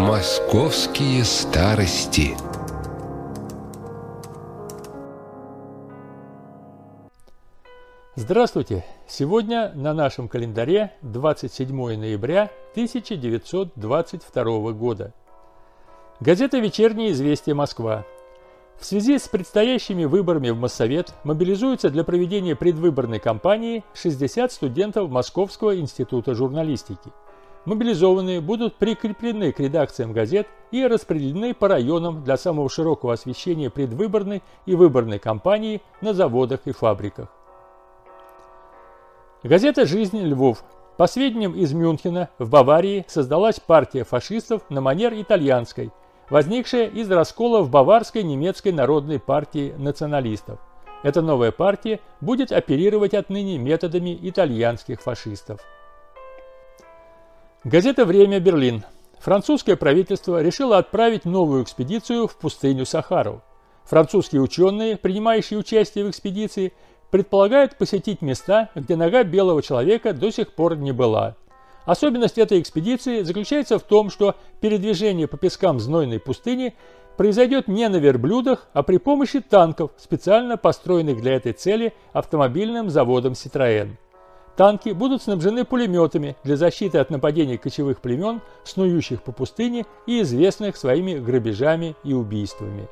Московские старости. Здравствуйте! Сегодня на нашем календаре 27 ноября 1922 года. Газета «Вечерние известия. Москва». В связи с предстоящими выборами в Моссовет мобилизуются для проведения предвыборной кампании 60 студентов Московского института журналистики. Мобилизованные будут прикреплены к редакциям газет и распределены по районам для самого широкого освещения предвыборной и выборной кампании на заводах и фабриках. Газета «Жизнь Львов». По сведениям из Мюнхена, в Баварии создалась партия фашистов на манер итальянской, возникшая из раскола в Баварской немецкой народной партии националистов. Эта новая партия будет оперировать отныне методами итальянских фашистов. Газета «Время. Берлин». Французское правительство решило отправить новую экспедицию в пустыню Сахару. Французские ученые, принимающие участие в экспедиции, предполагают посетить места, где нога белого человека до сих пор не была. Особенность этой экспедиции заключается в том, что передвижение по пескам знойной пустыни произойдет не на верблюдах, а при помощи танков, специально построенных для этой цели автомобильным заводом Citroën. Танки будут снабжены пулеметами для защиты от нападений кочевых племен, снующих по пустыне и известных своими грабежами и убийствами.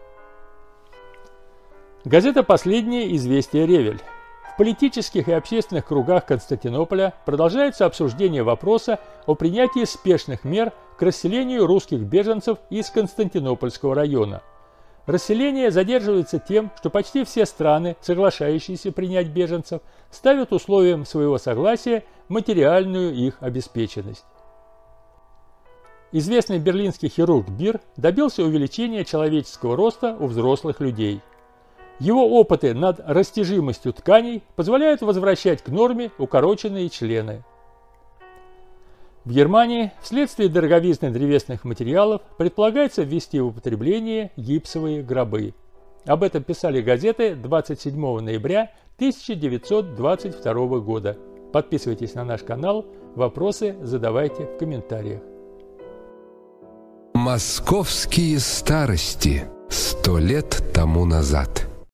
Газета «Последнее известие. Ревель». В политических и общественных кругах Константинополя продолжается обсуждение вопроса о принятии спешных мер к расселению русских беженцев из Константинопольского района. Расселение задерживается тем, что почти все страны, соглашающиеся принять беженцев, ставят условием своего согласия материальную их обеспеченность. Известный берлинский хирург Бир добился увеличения человеческого роста у взрослых людей. Его опыты над растяжимостью тканей позволяют возвращать к норме укороченные члены. В Германии вследствие дороговизны древесных материалов предполагается ввести в употребление гипсовые гробы. Об этом писали газеты 27 ноября 1922 года. Подписывайтесь на наш канал, вопросы задавайте в комментариях. Московские старости. 100 лет тому назад.